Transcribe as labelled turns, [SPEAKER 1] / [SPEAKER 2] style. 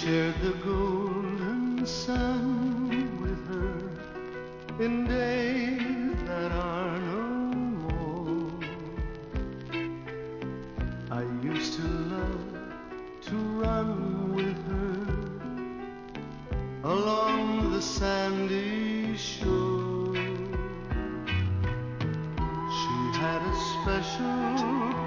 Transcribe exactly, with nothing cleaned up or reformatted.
[SPEAKER 1] shared the golden sun with her in days that are no more. I used to love to run with her along the sandy shore. She had a special